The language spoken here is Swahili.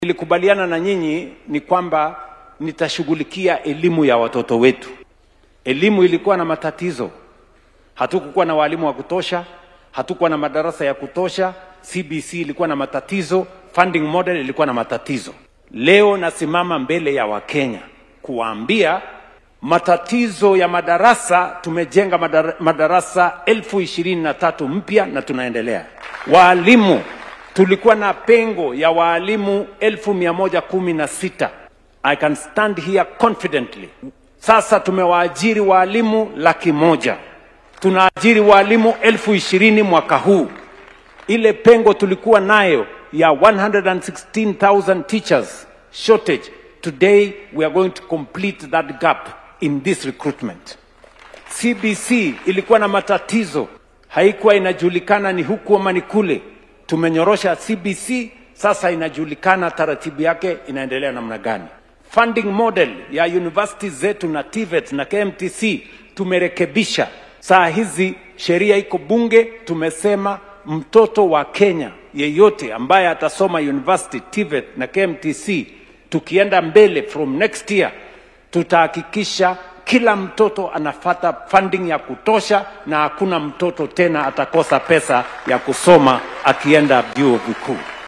Nilikubaliana na nyinyi ni kwamba nitashughulikia elimu ya watoto wetu. Elimu ilikuwa na matatizo. Hatukukuwa na walimu wa kutosha, hatukuwa na madarasa ya kutosha, CBC ilikuwa na matatizo, funding model ilikuwa na matatizo. Leo nasimama mbele ya Wakenya kuwaambia matatizo ya madarasa, tumejenga madarasa 23,000 mpya na tunaendelea. Walimu, tulikuwa na pengo ya walimu 116. I can stand here confidently. Sasa tumewaajiri walimu 100,000. Tunaajiri walimu 20,000 mwaka huu. Ile pengo tulikuwa nayo ya 116,000 teachers shortage, today we are going to complete that gap in this recruitment. CBC ilikuwa na matatizo, haikuwa inajulikana ni huku ama ni kule. Tumenyorosha CBC, sasa inajulikana taratibu yake inaendelea namna gani. Funding model ya universities zetu na TVET na KMTC tumerekebisha. Saa hizi sheria iko bunge, tumesema mtoto wa Kenya yeyote ambaye atasoma university, TVET na KMTC, tukienda mbele from next year, tutahakikisha kila mtoto anafata funding ya kutosha na hakuna mtoto tena atakosa pesa ya kusoma akienda vyuo vikuu.